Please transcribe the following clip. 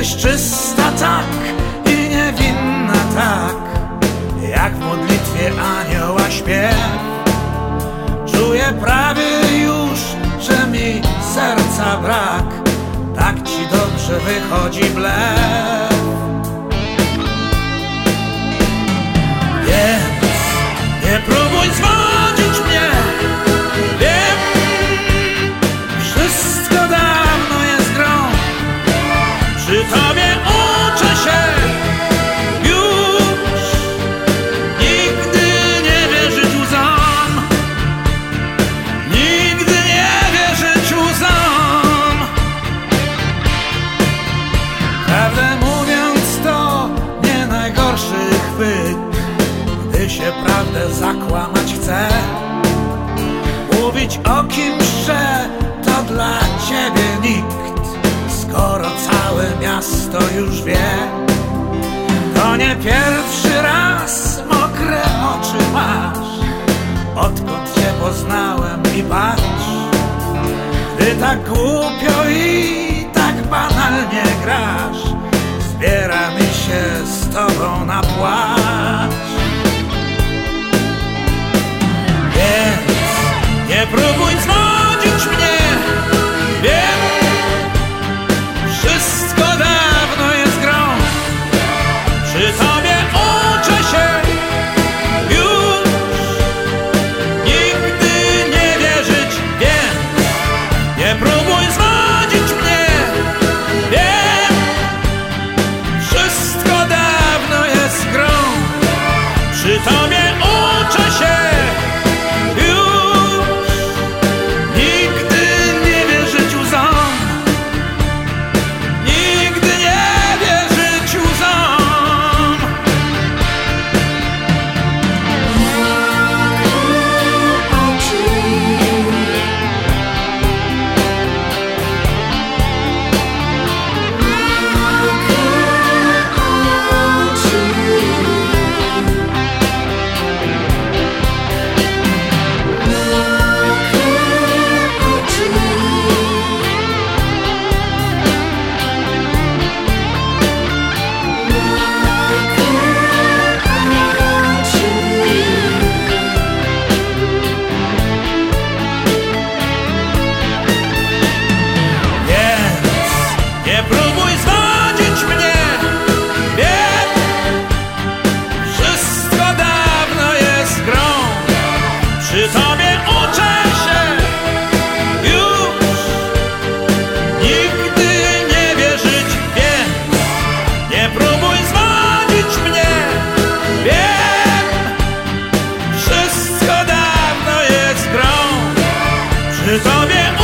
Jesteś czysta tak i niewinna tak, jak w modlitwie anioła śpiew. Czuję prawie już, że mi serca brak, tak ci dobrze wychodzi blef. Więc nie próbuj zwodzić mnie, wiem, wszystko dawno jest grą. Przy tobie uczę się już nigdy nie wierzyć łzom, nigdy nie wierzyć łzom. Prawdę mówiąc, to nie najgorszy chwyt, gdy się prawdę zakłamać chce. Mówić o kimś, że to dla ciebie nikt, skoro całe miasto już wie. To nie pierwszy raz mokre oczy masz, odkąd cię poznałem i patrz, gdy tak głupio i tak banalnie grasz, zbiera mi się z tobą na płacz. Więc nie próbuj zwodzić mnie, wiem, wszystko dawno jest grą. Przy tobie uczę się już nigdy nie wierzyć, więc nie próbuj zwodzić mnie, wiem, wszystko dawno jest grą. Przy tobie uczę się już nigdy nie wierzyć łzom, nigdy nie wierzyć łzom. Nie próbuj zwodzić mnie, wiem, wszystko dawno jest grą. Przy tobie uczę się już nigdy nie wierzyć, więc nie próbuj zwodzić mnie, wiem, wszystko dawno jest grą. Przy tobie